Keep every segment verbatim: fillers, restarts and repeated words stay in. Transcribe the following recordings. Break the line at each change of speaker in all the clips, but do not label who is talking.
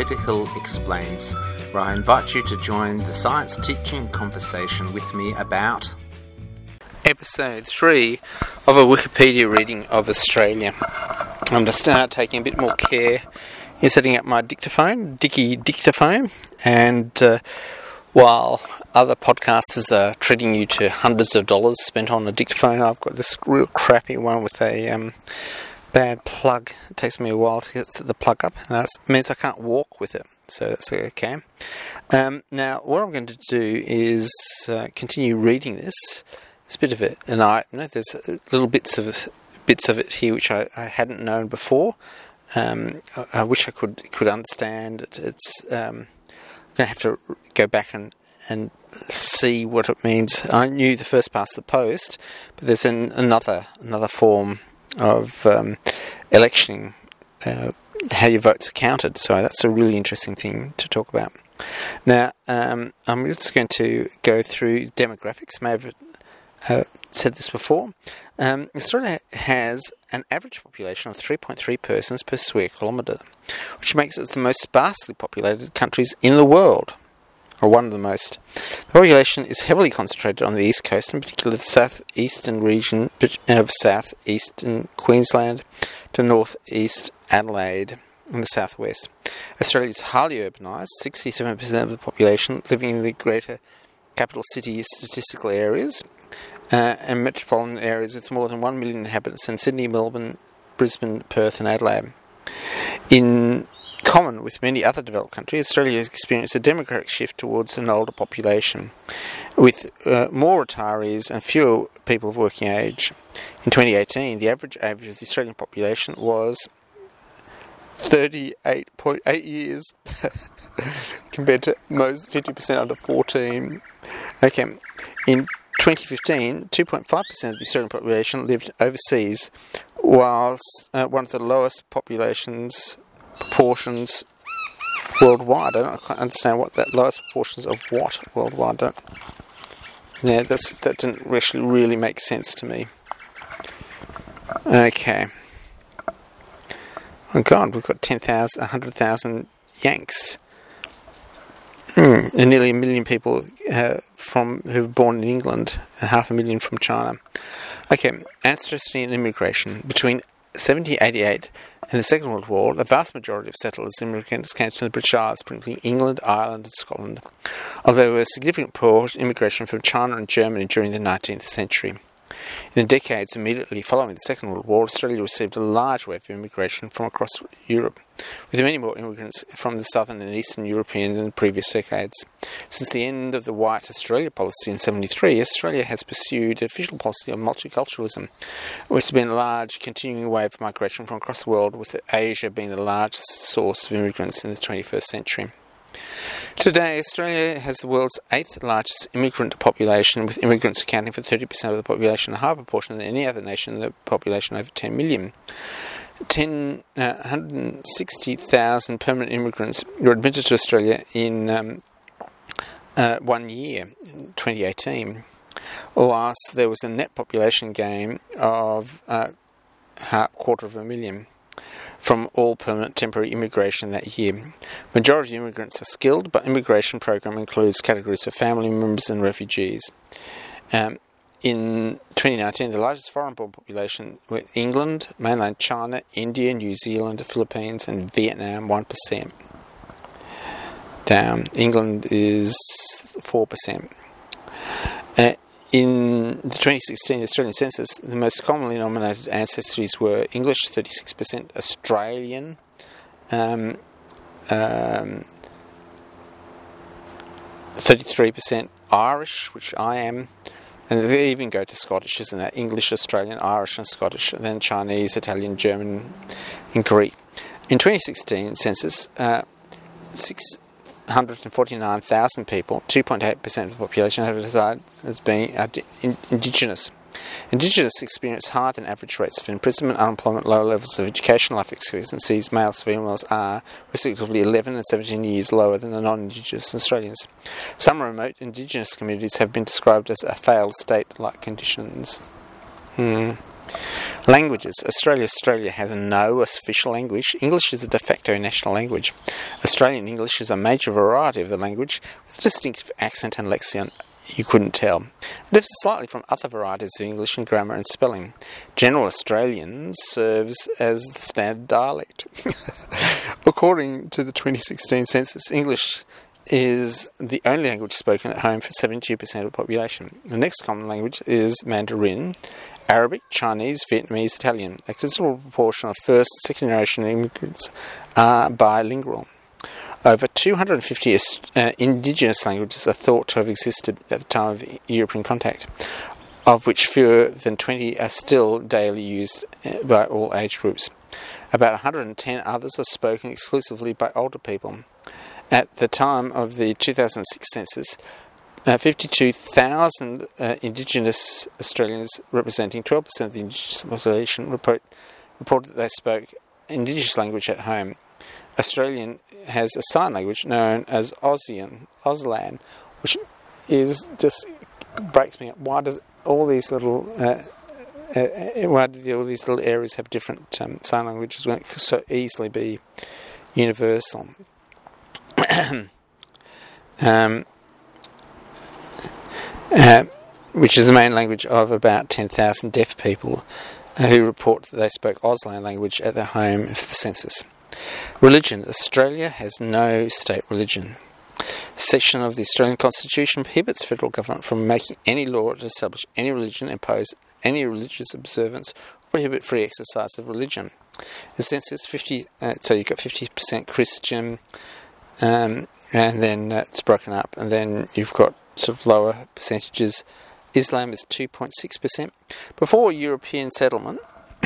Peter Hill Explains, where I invite you to join the science teaching conversation with me about Episode three of a Wikipedia reading of Australia. I'm going to start taking a bit more care in setting up my dictaphone, Dicky Dictaphone, and uh, while other podcasters are treating you to hundreds of dollars spent on a dictaphone, I've got this real crappy one with a um, bad plug. It takes me a while to get the plug up, and that means I can't walk with it, so that's okay. Um, now, what I'm going to do is uh, continue reading this. It's a bit of it, and I you know there's little bits of bits of it here which I, I hadn't known before. Um, I, I wish I could could understand it. It's um, I'm going to have to go back and and see what it means. I knew the first past the post, but there's an, another another form of um, electioning, uh, how your votes are counted. So that's a really interesting thing to talk about. Now, um, I'm just going to go through demographics. May have Uh, said this before. Um, Australia has an average population of three point three persons per square kilometre, which makes it the most sparsely populated countries in the world, or one of the most. The population is heavily concentrated on the east coast, in particular the south-eastern region of south-eastern Queensland to north-east Adelaide in the southwest. Australia is highly urbanised, sixty-seven percent of the population living in the greater capital city statistical areas, Uh, and metropolitan areas with more than one million inhabitants in Sydney, Melbourne, Brisbane, Perth and Adelaide. In common with many other developed countries, Australia has experienced a demographic shift towards an older population, with uh, more retirees and fewer people of working age. In twenty eighteen, the average age of the Australian population was thirty-eight point eight years, compared to most fifty percent under fourteen. Okay, in twenty fifteen, two point five percent of the Australian population lived overseas, whilst uh, one of the lowest populations proportions worldwide. I don't quite understand what that lowest proportions of what worldwide. Don't. Yeah, that's that didn't actually really make sense to me. Okay. Oh God, we've got ten thousand, a hundred thousand Yanks. Mm, and nearly a million people uh, from who were born in England, and half a million from China. Okay, ancestry and immigration. Between seventeen eighty-eight and the Second World War, the vast majority of settlers and immigrants came from the British Isles, particularly England, Ireland and Scotland, although there was significant poor immigration from China and Germany during the nineteenth century. In the decades immediately following the Second World War, Australia received a large wave of immigration from across Europe, with many more immigrants from the southern and eastern European than the previous decades. Since the end of the White Australia policy in seventy-three, Australia has pursued an official policy of multiculturalism, which has been a large continuing wave of migration from across the world, with Asia being the largest source of immigrants in the twenty-first century. Today, Australia has the world's eighth largest immigrant population, with immigrants accounting for thirty percent of the population, a higher proportion than any other nation in the population over ten million. ten, uh, one hundred sixty thousand permanent immigrants were admitted to Australia in um, uh, one year, in twenty eighteen, whilst there was a net population gain of uh, a quarter of a million from all permanent temporary immigration that year. Majority of immigrants are skilled, but immigration program includes categories for family members and refugees. Um, in twenty nineteen, the largest foreign-born population were England, mainland China, India, New Zealand, the Philippines and Vietnam, one percent. Down. England is four percent. Uh, In the twenty sixteen Australian census, the most commonly nominated ancestries were English, thirty-six percent, Australian, um, um, thirty-three percent Irish, which I am, and they even go to Scottish, isn't that? English, Australian, Irish and Scottish, and then Chinese, Italian, German and Greek. In twenty sixteen census, uh, six one hundred forty-nine thousand people, two point eight percent of the population, have decided as being Indigenous. Indigenous experience higher than average rates of imprisonment, unemployment, lower levels of education, life expectancies. Males and females are, respectively, eleven and seventeen years lower than the non-Indigenous Australians. Some remote Indigenous communities have been described as a failed state-like conditions. Hmm. Languages. Australia Australia has no official language. English is a de facto national language. Australian English is a major variety of the language with distinctive accent and lexicon you couldn't tell. It differs slightly from other varieties of English in grammar and spelling. General Australian serves as the standard dialect. According to the twenty sixteen census, English is the only language spoken at home for seventy-two percent of the population. The next common language is Mandarin, Arabic, Chinese, Vietnamese, Italian. A considerable proportion of first and second generation immigrants are bilingual. Over two hundred fifty uh, indigenous languages are thought to have existed at the time of European contact, of which fewer than twenty are still daily used by all age groups. About one hundred ten others are spoken exclusively by older people. At the time of the two thousand six census, uh, fifty-two thousand uh, Indigenous Australians, representing twelve percent of the Indigenous population, report, reported that they spoke Indigenous language at home. Australian has a sign language known as Aussian, Auslan, which is just breaks me up. Why does all these little uh, uh, why do all these little areas have different um, sign languages when it could so easily be universal? um, uh, which is the main language of about ten thousand deaf people uh, who report that they spoke Auslan language at their home for the census. Religion. Australia has no state religion. Section of the Australian Constitution prohibits the federal government from making any law to establish any religion, impose any religious observance, or prohibit free exercise of religion. The census fifty, uh, so you've got fifty percent Christian, um, and then uh, it's broken up, and then you've got sort of lower percentages. Islam is two point six percent. Before European settlement,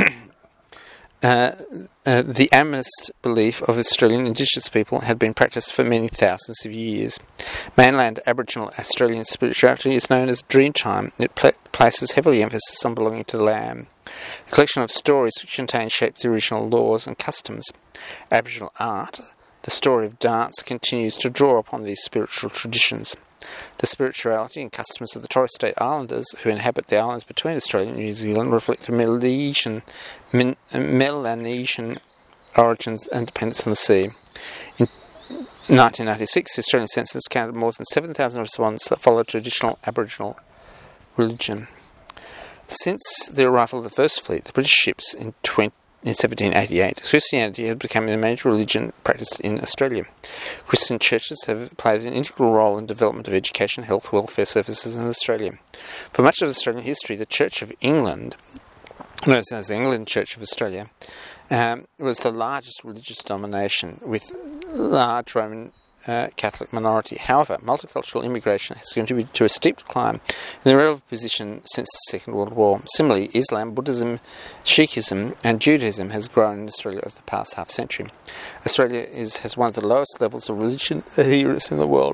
Uh, uh, the animist belief of Australian Indigenous people had been practiced for many thousands of years. Mainland Aboriginal Australian spirituality is known as Dreamtime. It pl- places heavily emphasis on belonging to the land. A collection of stories which contain shaped the original laws and customs. Aboriginal art, the story of dance, continues to draw upon these spiritual traditions. The spirituality and customs of the Torres Strait Islanders who inhabit the islands between Australia and New Zealand reflect the Melanesian, Min, Melanesian origins and dependence on the sea. In nineteen ninety-six, the Australian census counted more than seven thousand respondents that followed traditional Aboriginal religion. Since the arrival of the First Fleet, the British ships in twenty In seventeen eighty-eight, Christianity had become the major religion practiced in Australia. Christian churches have played an integral role in the development of education, health, welfare services in Australia. For much of Australian history, the Church of England, known as the England Church of Australia, um, was the largest religious denomination with large Roman Uh, Catholic minority. However, multicultural immigration has contributed to a steep decline in the relative position since the Second World War. Similarly, Islam, Buddhism, Sikhism and Judaism has grown in Australia over the past half century. Australia is has one of the lowest levels of religion adherence in the world.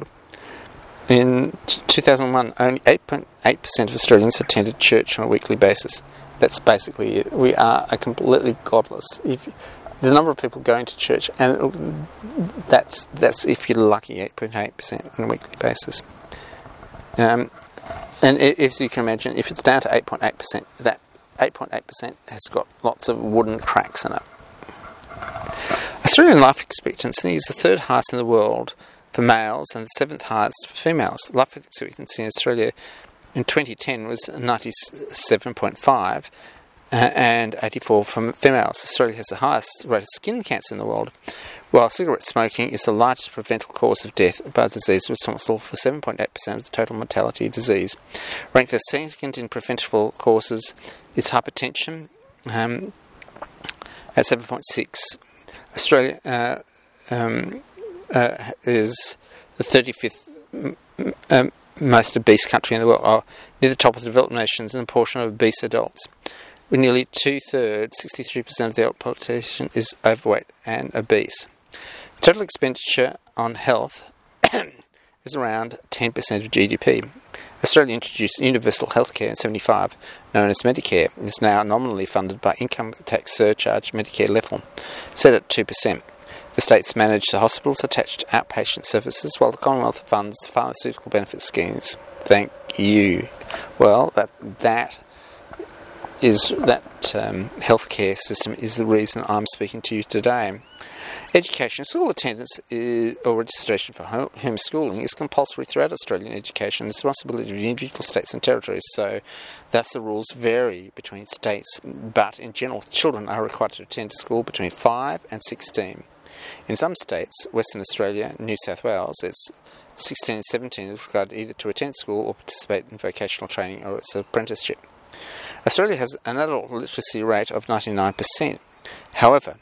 In two thousand one, only eight point eight percent of Australians attended church on a weekly basis. That's basically it. We are a completely godless. If The number of people going to church, and that's that's if you're lucky, eight point eight percent on a weekly basis. Um, and if you can imagine, if it's down to eight point eight percent, that eight point eight percent has got lots of wooden cracks in it. Australian life expectancy is the third highest in the world for males and the seventh highest for females. Life expectancy in Australia in twenty ten was ninety-seven point five. Uh, and eighty-four from females. Australia has the highest rate of skin cancer in the world, while cigarette smoking is the largest preventable cause of death by disease, responsible for seven point eight percent of the total mortality of disease. Ranked the second in preventable causes is hypertension um, at seven point six. Australia uh, um, uh, is the thirty-fifth um, most obese country in the world, oh, near the top of the developed nations in the portion of obese adults. With nearly two-thirds, sixty-three percent of the adult population is overweight and obese. Total expenditure on health is around ten percent of G D P. Australia introduced universal healthcare in seventy-five, known as Medicare. It is now nominally funded by income tax surcharge Medicare level, set at two percent. The states manage the hospitals attached to outpatient services, while the Commonwealth funds the pharmaceutical benefit schemes. Thank you. Well, that that... is that um, healthcare system is the reason I'm speaking to you today. Education, school attendance is, or registration for home, homeschooling is compulsory throughout Australian education. It's the responsibility of individual states and territories, so thus the rules vary between states, but in general children are required to attend school between five and sixteen. In some states, Western Australia, New South Wales, it's sixteen and seventeen is required either to attend school or participate in vocational training or its apprenticeship. Australia has an adult literacy rate of ninety-nine percent. However,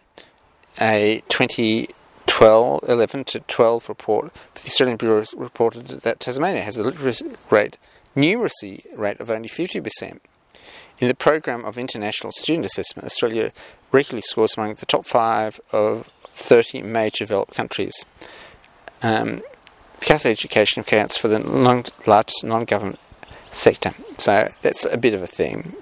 a twenty twelve, eleven to twelve report for the Australian Bureau reported that Tasmania has a literacy rate, numeracy rate of only fifty percent. In the Program of International Student Assessment, Australia regularly scores among the top five of thirty major developed countries. Um, Catholic education accounts for the non- largest non-government sector, so that's a bit of a theme.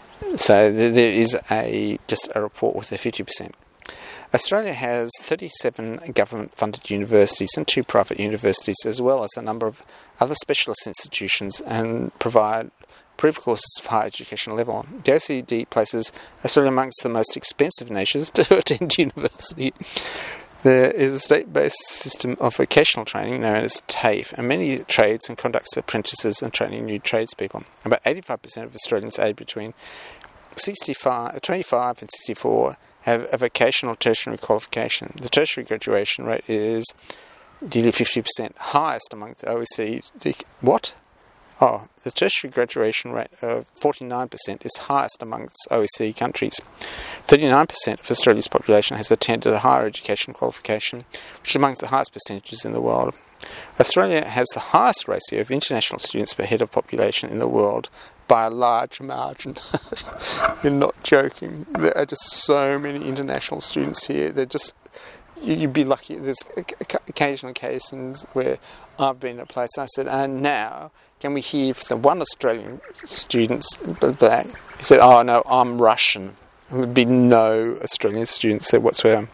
So th- there is a just a report with the fifty percent. Australia has thirty-seven government-funded universities and two private universities, as well as a number of other specialist institutions, and provide proof courses of higher educational level. The O E C D places Australia amongst the most expensive nations to attend university. There is a state-based system of vocational training known as TAFE, and many trades and conducts apprentices and training new tradespeople. About eighty-five percent of Australians aged between sixty-five, twenty-five and sixty-four have a vocational tertiary qualification. The tertiary graduation rate is nearly fifty percent, highest among the O E C D. What? Oh, the tertiary graduation rate of forty-nine percent is highest amongst O E C D countries. thirty-nine percent of Australia's population has attended a higher education qualification, which is among the highest percentages in the world. Australia has the highest ratio of international students per head of population in the world by a large margin. You're not joking. There are just so many international students here. They're just, you'd be lucky. There's occasional occasions where I've been at a place and I said, and now, can we hear from the one Australian student, black? He said, oh no, I'm Russian. There would be no Australian students there whatsoever.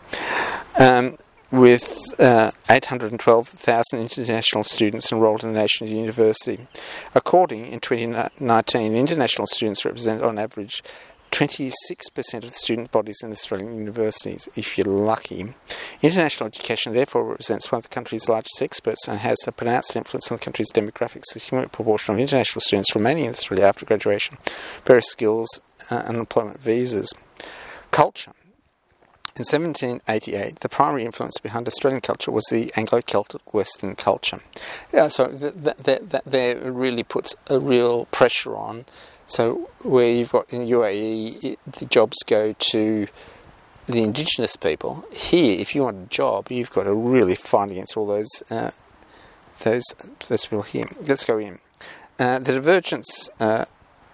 Um, with uh, eight hundred twelve thousand international students enrolled in the nation's university. According, in twenty nineteen, international students represent on average twenty-six percent of the student bodies in Australian universities, if you're lucky. International education therefore represents one of the country's largest experts and has a pronounced influence on the country's demographics. The cumulative proportion of international students remaining in Australia after graduation, various skills uh, and employment visas. Culture. In seventeen eighty-eight, the primary influence behind Australian culture was the Anglo-Celtic Western culture. Yeah, so that, that, that there really puts a real pressure on. So where you've got in U A E, it, the jobs go to the indigenous people. Here, if you want a job, you've got to really fight against all those uh, those those people here. Let's go in. Uh, the divergence uh,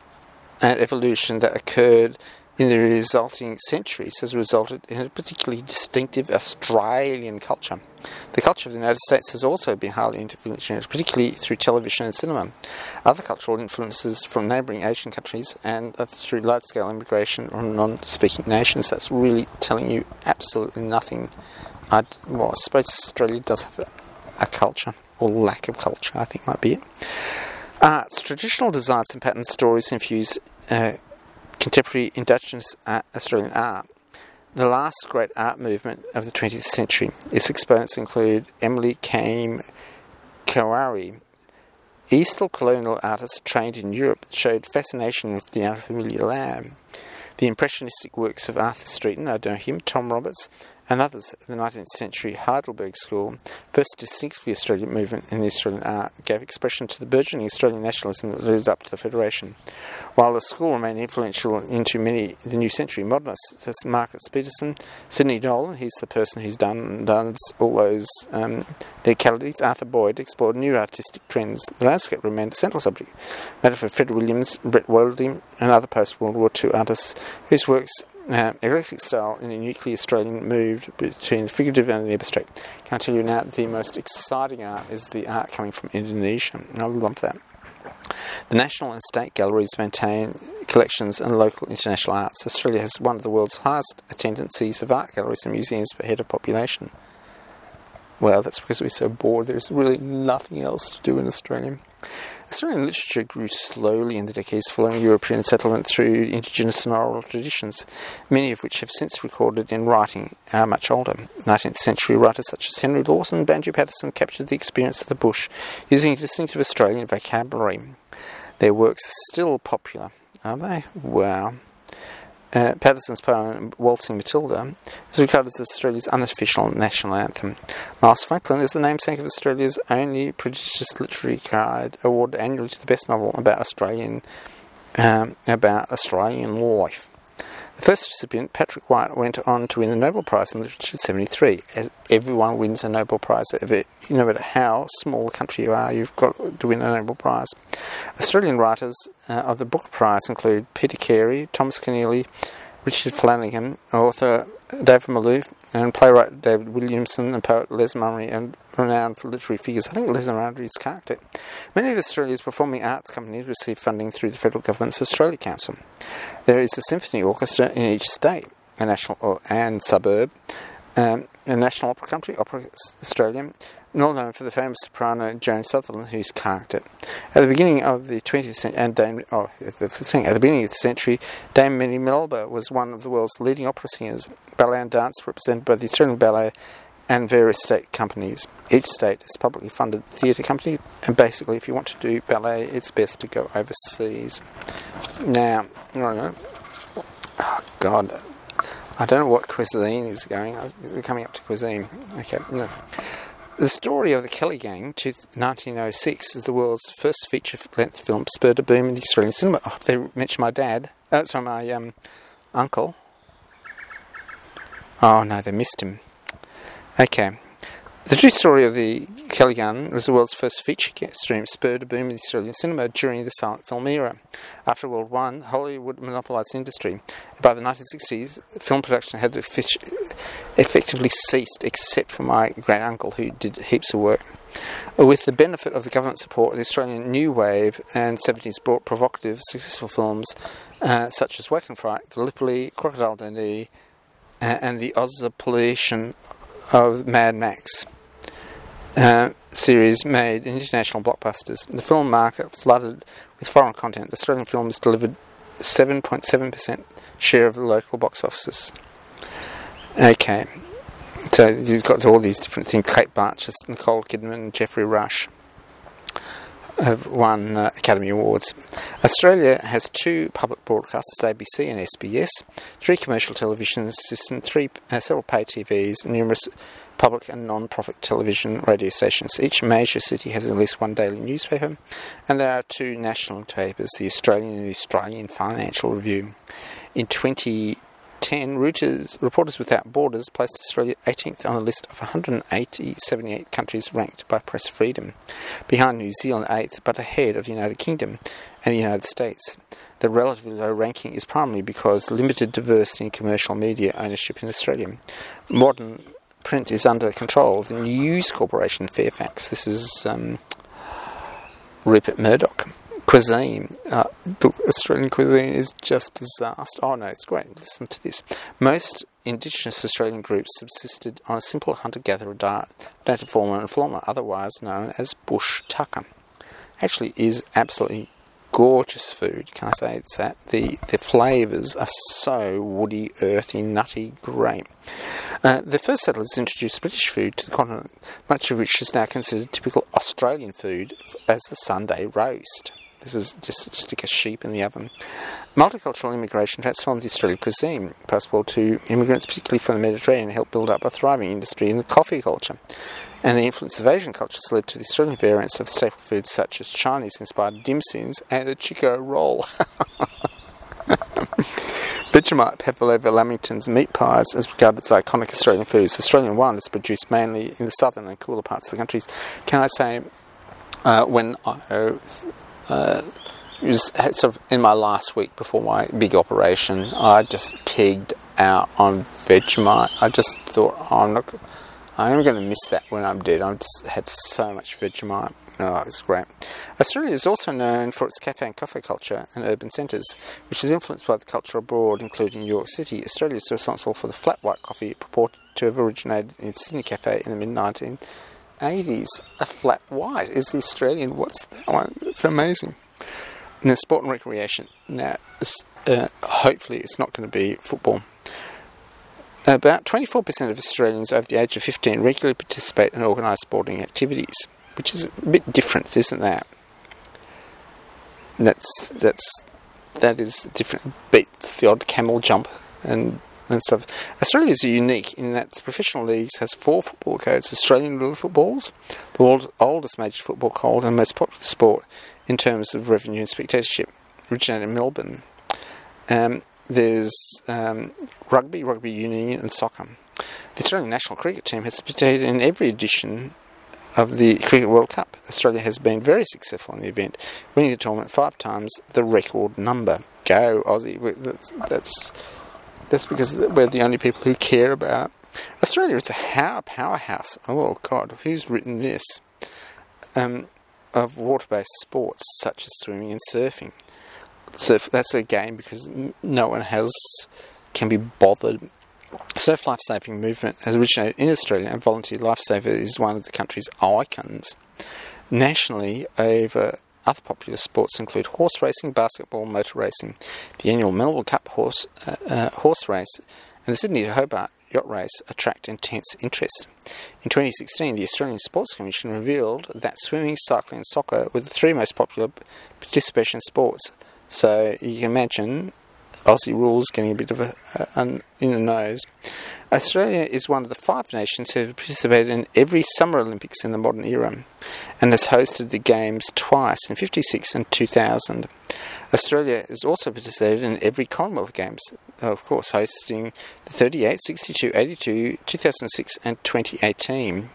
and evolution that occurred in the resulting centuries has resulted in a particularly distinctive Australian culture. The culture of the United States has also been highly influenced, particularly through television and cinema. Other cultural influences from neighbouring Asian countries and uh, through large-scale immigration from non-speaking nations, that's really telling you absolutely nothing. I'd, well, I suppose Australia does have a, a culture, or lack of culture, I think might be it. Arts. Traditional designs and pattern stories infuse uh, contemporary Indigenous art, Australian art. The last great art movement of the twentieth century. Its exponents include Emily Kame Kawari. Eastern colonial artists trained in Europe showed fascination with the unfamiliar land. The impressionistic works of Arthur Streeton, I know him, Tom Roberts, and others of the nineteenth century Heidelberg School, first distinct for the Australian movement in the Australian art, gave expression to the burgeoning Australian nationalism that led up to the Federation. While the school remained influential into many the new century modernists, such as Margaret Peterson, Sidney Nolan, he's the person who's done done all those um, localities. Arthur Boyd explored new artistic trends. The landscape remained a central subject matter for Fred Williams, Brett Welding, and other post-World War Two artists whose works Uh, eclectic style in a uniquely Australian moved between the figurative and the abstract. Can I tell you now, the most exciting art is the art coming from Indonesia, and I love that. The national and state galleries maintain collections and local international arts. Australia has one of the world's highest attendances of art galleries and museums per head of population. Well, that's because we're so bored. There's really nothing else to do in Australia. Australian literature grew slowly in the decades following European settlement through indigenous and oral traditions, many of which have since recorded in writing are much older. nineteenth century writers such as Henry Lawson and Banjo Paterson captured the experience of the bush using a distinctive Australian vocabulary. Their works are still popular, are they? Wow. Uh, Patterson's poem Waltzing Matilda is regarded as Australia's unofficial national anthem. Miles Franklin is the namesake of Australia's only prestigious literary card awarded annually to the best novel about Australian um, about Australian life. The first recipient, Patrick White, went on to win the Nobel Prize in Literature in seventy-three. As everyone wins a Nobel Prize, no matter how small a country you are, you've got to win a Nobel Prize. Australian writers uh, of the Booker Prize include Peter Carey, Thomas Keneally, Richard Flanagan, author David Malouf, and playwright David Williamson, and poet Les Murray, and renowned for literary figures. I think Les Murray is carved it. Many of Australia's performing arts companies receive funding through the federal government's Australia Council. There is a symphony orchestra in each state, a national or, and suburb, um, a national opera country, Opera Australia, well known for the famous soprano Joan Sutherland, who's carved it. At the beginning of the twentieth century, and Dame, oh, at the, at the beginning of the century, Dame Minnie Melba was one of the world's leading opera singers. Ballet and dance represented by the Australian Ballet and various state companies. Each state is a publicly funded theatre company, and basically, if you want to do ballet, it's best to go overseas. Now, I don't know. Oh God, I don't know what cuisine is going. We're coming up to cuisine. Okay, no. The story of the Kelly Gang, to nineteen oh six, is the world's first feature-length film, spurred a boom in the Australian cinema. Oh, they mentioned my dad. Uh, sorry, my um, uncle. Oh no, they missed him. Okay. The true story of the Kelly Gun was the world's first feature stream, spurred a boom in the Australian cinema during the silent film era. After World War One, Hollywood monopolised the industry. By the nineteen sixties, film production had effectively ceased, except for my great-uncle, who did heaps of work. With the benefit of the government support, the Australian New Wave and seventies brought provocative, successful films uh, such as Wake and Fright, Gallipoli, Crocodile Dundee, uh, and the Ozzopolition of Mad Max. Uh, series made international blockbusters. The film market flooded with foreign content. Australian films delivered seven point seven percent share of the local box offices. Okay, so you've got all these different things. Kate Blanchett, Nicole Kidman, and Geoffrey Rush have won uh, Academy Awards. Australia has two public broadcasters, A B C and S B S, three commercial television systems, three uh, several pay T Vs, numerous public and non-profit television radio stations. Each major city has at least one daily newspaper, and there are two national papers, the Australian and the Australian Financial Review. In twenty ten, Reuters, Reporters Without Borders placed Australia eighteenth on a list of one hundred eighty, seventy-eight countries ranked by press freedom, behind New Zealand eighth, but ahead of the United Kingdom and the United States. The relatively low ranking is primarily because limited diversity in commercial media ownership in Australia. Modern print is under control of the News Corporation Fairfax. This is um, Rupert Murdoch. Cuisine. Uh, the Australian cuisine is just disaster. Oh no, it's great. Listen to this. Most Indigenous Australian groups subsisted on a simple hunter-gatherer diet, native fauna and flora, otherwise known as bush tucker. Actually is absolutely gorgeous food, can I say it's that? The, the flavours are so woody, earthy, nutty, great. Uh, the first settlers introduced British food to the continent, much of which is now considered typical Australian food as the Sunday roast. This is just stick a sheep in the oven. Multicultural immigration transformed the Australian cuisine. Post-World Two, immigrants, particularly from the Mediterranean, helped build up a thriving industry in the coffee culture. And the influence of Asian cultures led to the Australian variants of staple foods such as Chinese-inspired dim sums and the Chico roll. Vegemite, pavlova, lamingtons, meat pies as regarded as iconic Australian foods. Australian wine is produced mainly in the southern and cooler parts of the countries. Can I say, uh, when I uh, was sort of in my last week before my big operation, I just pigged out on Vegemite. I just thought, oh, I'm not, I'm going to miss that when I'm dead. I've just had so much Vegemite. Oh, it was great. Australia is also known for its cafe and coffee culture and urban centres, which is influenced by the culture abroad, including New York City. Australia is responsible for the flat white coffee purported to have originated in Sydney Cafe in the mid-nineteenth eighties, a flat white is the Australian. What's that one? It's amazing. Now, sport and recreation. Now, uh, hopefully it's not going to be football. About twenty-four percent of Australians over the age of fifteen regularly participate in organised sporting activities, which is a bit different, isn't that? That's that's that is different. Beats the odd camel jump and and stuff. Australia is unique in that its professional leagues has four football codes: Australian rules footballs, the world's oldest major football code and most popular sport in terms of revenue and spectatorship, originated in Melbourne. Um, there's um, rugby, rugby union, and soccer. The Australian national cricket team has participated in every edition of the Cricket World Cup. Australia has been very successful in the event, winning the tournament five times the record number. Go Aussie! That's that's, that's because we're the only people who care about Australia. It's a powerhouse. Oh God, who's written this? Um, of water-based sports such as swimming and surfing. Surf, that's a game because no one has can be bothered. Surf lifesaving movement has originated in Australia, and Volunteer Lifesaver is one of the country's icons. Nationally, over other popular sports include horse racing, basketball, motor racing, the annual Melbourne Cup horse uh, uh, horse race, and the Sydney to Hobart yacht race attract intense interest. In twenty sixteen, the Australian Sports Commission revealed that swimming, cycling and soccer were the three most popular participation sports. So you can imagine Aussie rules getting a bit of a, a, an in the nose. Australia is one of the five nations who have participated in every Summer Olympics in the modern era and has hosted the Games twice in fifty-six and two thousand. Australia has also participated in every Commonwealth Games, of course, hosting the thirty-eight, sixty-two, eighty-two, two thousand six and twenty eighteen.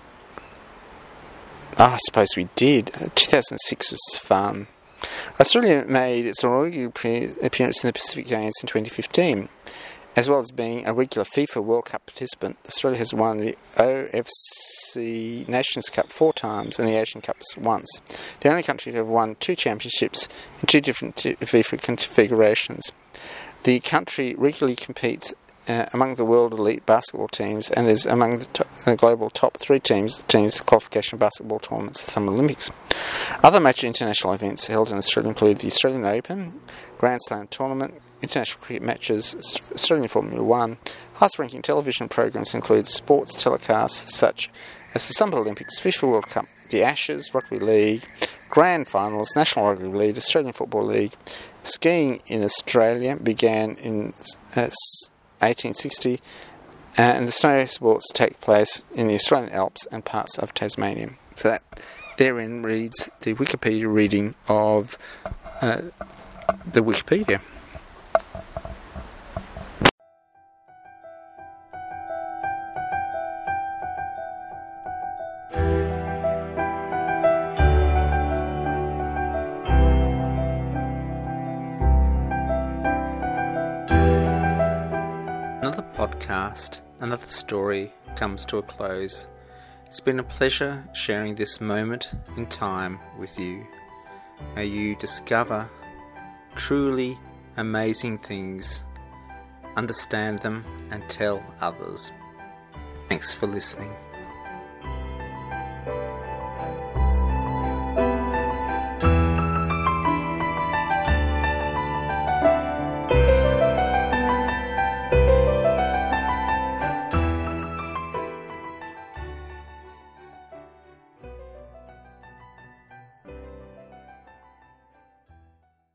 Oh, I suppose we did. Uh, two thousand six was fun. Australia made its inaugural appearance in the Pacific Games in twenty fifteen. As well as being a regular FIFA World Cup participant, Australia has won the O F C Nations Cup four times and the Asian Cups once. The only country to have won two championships in two different FIFA configurations. The country regularly competes uh, among the world elite basketball teams and is among the, top, the global top three teams teams for qualification basketball tournaments at the Summer Olympics. Other major international events held in Australia include the Australian Open, Grand Slam Tournament, international cricket matches, Australian Formula One. Highest-ranking television programs include sports telecasts such as the Summer Olympics, FIFA World Cup, the Ashes, Rugby League, Grand Finals, National Rugby League, Australian Football League. Skiing in Australia began in uh, eighteen sixty, uh, and the snow sports take place in the Australian Alps and parts of Tasmania. So that therein reads the Wikipedia reading of uh, the Wikipedia. Another podcast, another story comes to a close. It's been a pleasure sharing this moment in time with you. May you discover truly amazing things, understand them, and tell others. Thanks for listening.